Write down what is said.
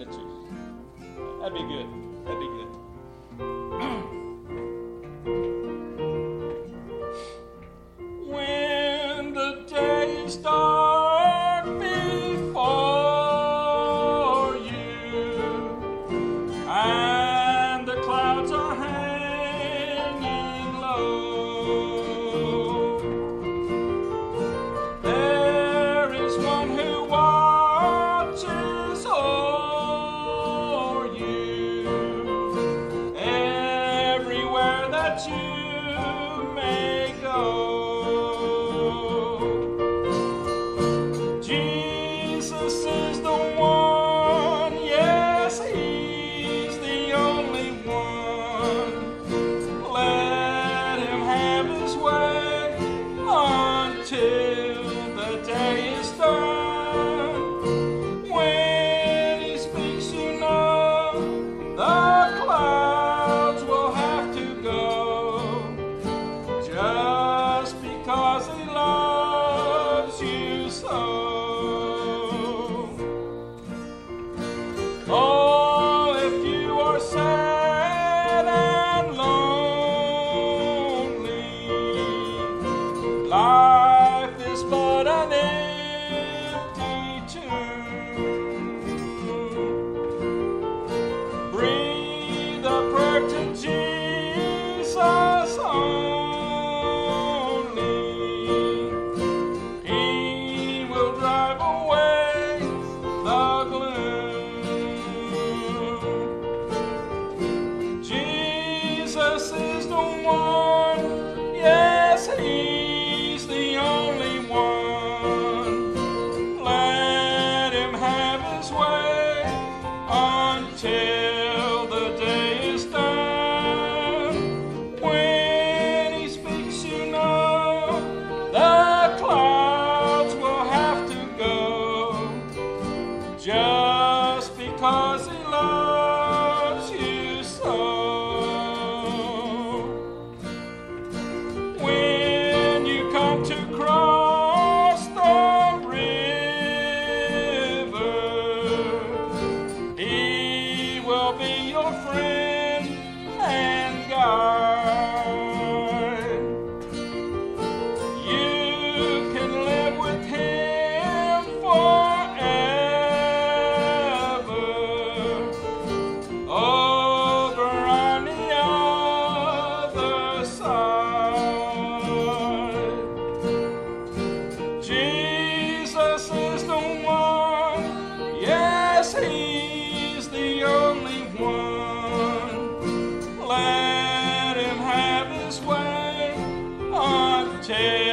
minute too. That'd be good. That'd be good. When the day is dark before you and the clouds are hanging low, there is one who watches o'er you everywhere that you may go. Jesus is the one, yes, he's the only one. Let him have his way until the day is done. When he speaks, you know the clouds will have to go, just because he loves you so. Oh, if you are sad and lonely, life is but an empty tomb. Breathe a prayer to Jesus only. He will drive away the gloom. Jesus is the one, yes, he's the only one. Let him have his way until the day is done. When he speaks, you know the clouds will have to go, just because he loves you so. When you come to cross the river, he will be your friend and guide. You can live with him forever over on the other side. Jesus is the one, yes, he's the only one. Let him have his way until